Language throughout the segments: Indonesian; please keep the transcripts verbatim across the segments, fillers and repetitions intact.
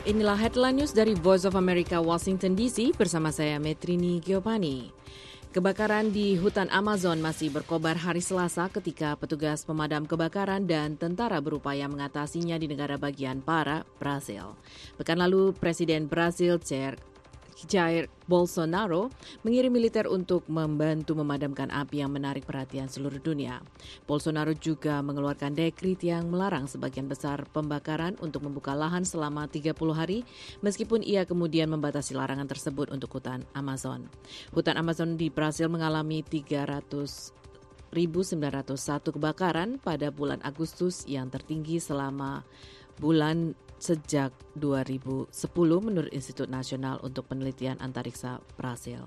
Inilah headline news dari Voice of America Washington D C bersama saya Metrini Giovanni. Kebakaran di hutan Amazon masih berkobar hari Selasa ketika petugas pemadam kebakaran dan tentara berupaya mengatasinya di negara bagian barat, Brasil. Pekan lalu, Presiden Brasil Jair Bolsonaro mengirim militer untuk membantu memadamkan api yang menarik perhatian seluruh dunia. Bolsonaro juga mengeluarkan dekrit yang melarang sebagian besar pembakaran untuk membuka lahan selama tiga puluh hari, meskipun ia kemudian membatasi larangan tersebut untuk hutan Amazon. Hutan Amazon di Brasil mengalami tiga ratus ribu sembilan ratus satu kebakaran pada bulan Agustus yang tertinggi selama bulan sejak dua ribu sepuluh menurut Institut Nasional untuk Penelitian Antariksa Brasil.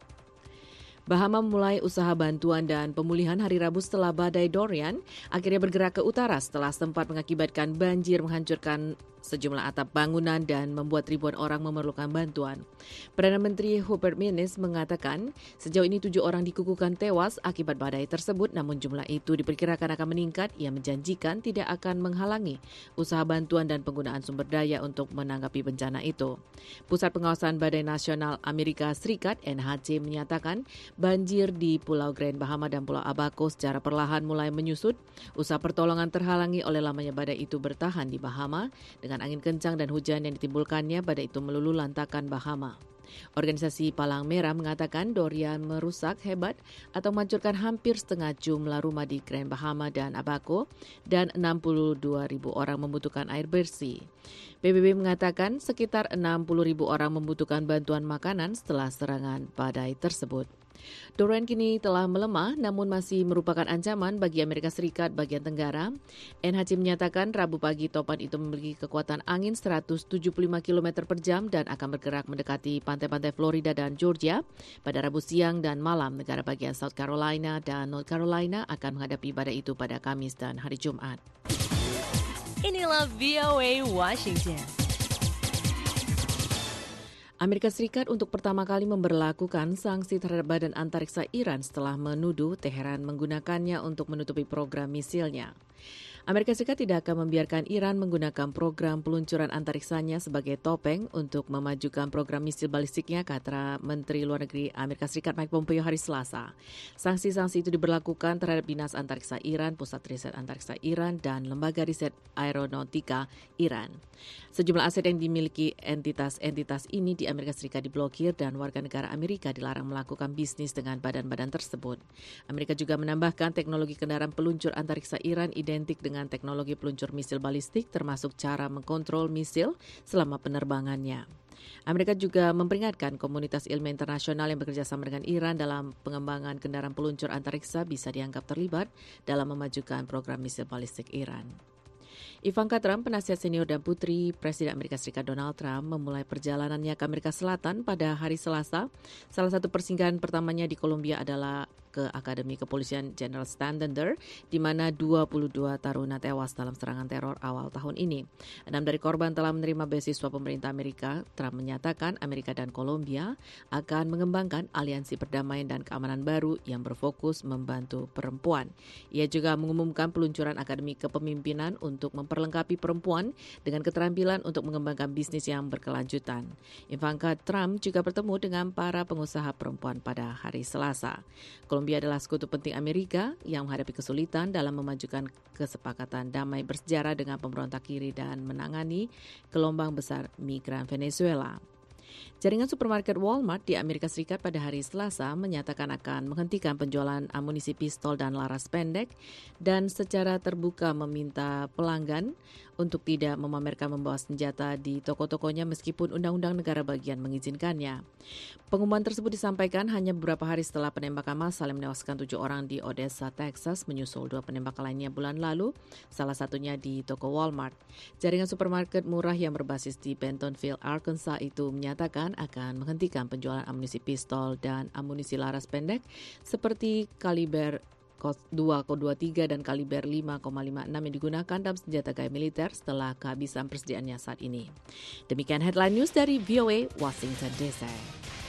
Bahama memulai usaha bantuan dan pemulihan hari Rabu setelah badai Dorian akhirnya bergerak ke utara setelah sempat mengakibatkan banjir menghancurkan sejumlah atap bangunan dan membuat ribuan orang memerlukan bantuan. Perdana Menteri Hubert Minnis mengatakan sejauh ini tujuh orang dikukuhkan tewas akibat badai tersebut, namun jumlah itu diperkirakan akan meningkat. Ia menjanjikan tidak akan menghalangi usaha bantuan dan penggunaan sumber daya untuk menanggapi bencana itu. Pusat Pengawasan Badai Nasional Amerika Serikat N H C menyatakan banjir di Pulau Grand Bahama dan Pulau Abaco secara perlahan mulai menyusut. Usaha pertolongan terhalangi oleh lamanya badai itu bertahan di Bahama. Dengan angin kencang dan hujan yang ditimbulkannya, badai itu meluluh lantakan Bahama. Organisasi Palang Merah mengatakan Dorian merusak hebat atau menghancurkan hampir setengah jumlah rumah di Grand Bahama dan Abaco dan enam puluh dua ribu orang membutuhkan air bersih. P B B mengatakan sekitar enam puluh ribu orang membutuhkan bantuan makanan setelah serangan badai tersebut. Dorian kini telah melemah namun masih merupakan ancaman bagi Amerika Serikat bagian tenggara. N H C menyatakan Rabu pagi topan itu memiliki kekuatan angin seratus tujuh puluh lima kilometer per jam dan akan bergerak mendekati pantai-pantai Florida dan Georgia. Pada Rabu siang dan malam, negara bagian South Carolina dan North Carolina akan menghadapi badai itu pada Kamis dan hari Jumat. Inilah V O A Washington. Amerika Serikat untuk pertama kali memberlakukan sanksi terhadap Badan Antariksa Iran setelah menuduh Teheran menggunakannya untuk menutupi program misilnya. Amerika Serikat tidak akan membiarkan Iran menggunakan program peluncuran antariksanya sebagai topeng untuk memajukan program misil balistiknya, kata Menteri Luar Negeri Amerika Serikat Mike Pompeo hari Selasa. Sanksi-sanksi itu diberlakukan terhadap Dinas Antariksa Iran, Pusat Riset Antariksa Iran, dan Lembaga Riset Aeronautika Iran. Sejumlah aset yang dimiliki entitas-entitas ini di Amerika Serikat diblokir dan warga negara Amerika dilarang melakukan bisnis dengan badan-badan tersebut. Amerika juga menambahkan teknologi kendaraan peluncur antariksa Iran identik dengan teknologi peluncur misil balistik, termasuk cara mengkontrol misil selama penerbangannya. Amerika juga memperingatkan komunitas ilmu internasional yang bekerja sama dengan Iran dalam pengembangan kendaraan peluncur antariksa bisa dianggap terlibat dalam memajukan program misil balistik Iran. Ivanka Trump, penasihat senior dan putri Presiden Amerika Serikat Donald Trump, memulai perjalanannya ke Amerika Selatan pada hari Selasa. Salah satu persinggahan pertamanya di Kolombia adalah ke Akademi Kepolisian General Santander, di mana dua puluh dua taruna tewas dalam serangan teror awal tahun ini. Enam dari korban telah menerima beasiswa pemerintah Amerika. Trump menyatakan Amerika dan Kolombia akan mengembangkan aliansi perdamaian dan keamanan baru yang berfokus membantu perempuan. Ia juga mengumumkan peluncuran Akademi Kepemimpinan untuk memperlengkapi perempuan dengan keterampilan untuk mengembangkan bisnis yang berkelanjutan. Ivanka Trump juga bertemu dengan para pengusaha perempuan pada hari Selasa. Kolombia adalah sekutu penting Amerika yang menghadapi kesulitan dalam memajukan kesepakatan damai bersejarah dengan pemberontak kiri dan menangani gelombang besar migran Venezuela. Jaringan supermarket Walmart di Amerika Serikat pada hari Selasa menyatakan akan menghentikan penjualan amunisi pistol dan laras pendek dan secara terbuka meminta pelanggan untuk tidak memamerkan membawa senjata di toko-tokonya meskipun undang-undang negara bagian mengizinkannya. Pengumuman tersebut disampaikan hanya beberapa hari setelah penembakan massal yang menewaskan tujuh orang di Odessa, Texas, menyusul dua penembakan lainnya bulan lalu, salah satunya di toko Walmart. Jaringan supermarket murah yang berbasis di Bentonville, Arkansas itu menyatakan akan menghentikan penjualan amunisi pistol dan amunisi laras pendek seperti kaliber dua koma dua tiga dan kaliber lima koma lima enam yang digunakan dalam senjata gaya militer setelah kehabisan persediaannya saat ini. Demikian headline news dari V O A Washington D C.